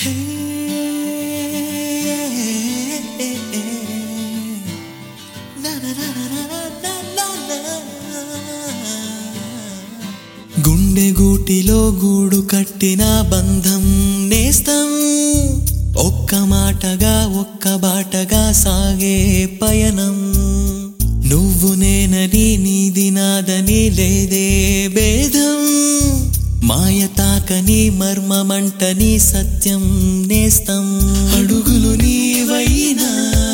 గుండె గూటిలో గూడు కట్టిన బంధం నేస్తం, ఒక్క మాటగా ఒక్క బాటగా సాగే పయనం. నువ్వు నేనని నీది నాదని లేదే భేదం, మాయ తాకని మర్మమంటని సత్యం నేస్తం. అడుగులు నీవైనా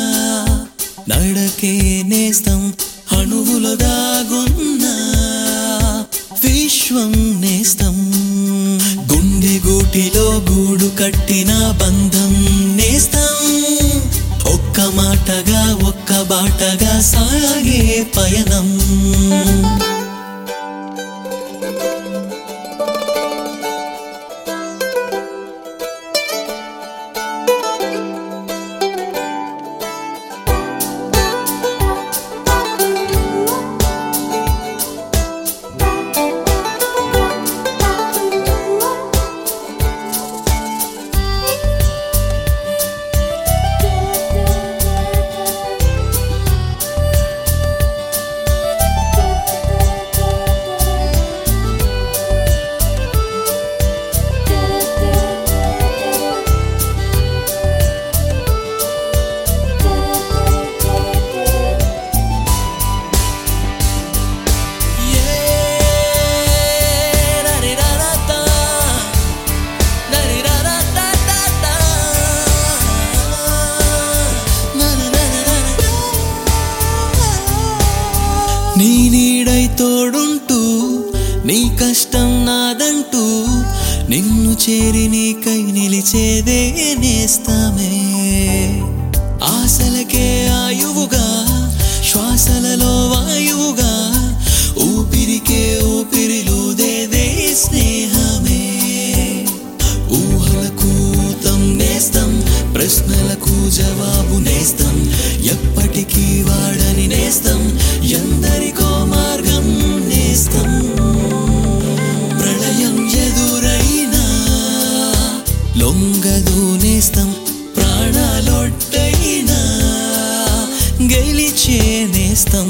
నడకే నేస్తం, అణువులో దాగున్న విశ్వం నేస్తం. గుండె గూటిలో గూడు కట్టిన బంధం నేస్తం, ఒక్క మాటగా ఒక్క బాటగా సాగే పయనం. నీ నీడై తోడుంటూ నీ కష్టం నాదంటూ నిన్ను చేరి నీకై నిలిచేదే నేస్తమే. ఆశలకే ఆయువుగా శ్వాసలలో వాయువుగా ఊపిరికే ఊపిరిలుదేదే స్నేహమే. ఊహలకు ఊతం నేస్తం, ప్రశ్నలకు జవాబు నేస్తం, ఎప్పటికీ వాడని నేస్తం, ఎందరికో మార్గం నేస్తం. ప్రళయం ఎదురైనా లొంగదు నేస్తం, ప్రాణాలొడ్డైనా గెలిచే నేస్తం.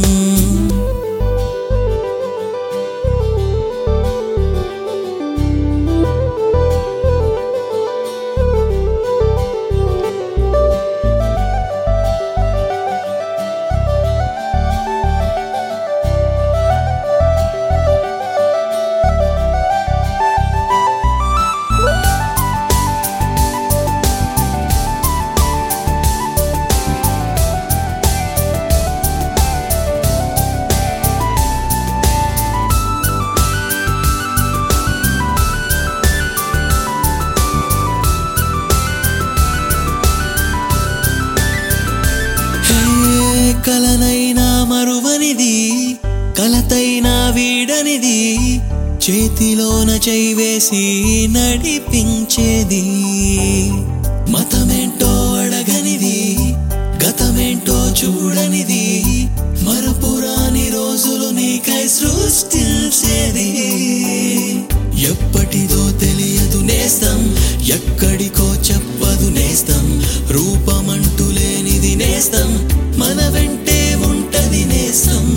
కలనైనా మరువనిది, కలతైనా వీడనిది, చేతిలోన చేయివేసి నడిపించేది. మతమేంటో అడగనిది, గతమేంటో చూడనిది, మరపురాని రోజులు నీకై సృష్టించేది. ఎప్పటిదో తెలియదు నేస్తం, ఎక్కడికో చెప్పదు నేస్తం, రూపమంటూ లేనిది నేస్తం, మన వెంటే ఉంటది నేస్తం.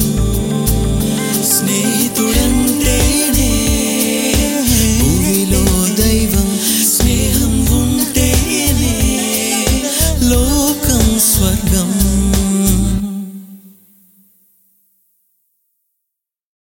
స్నేహితుడంటేనే భూమిలో దైవం, స్నేహం ఉంటేనే లోకం స్వర్గం.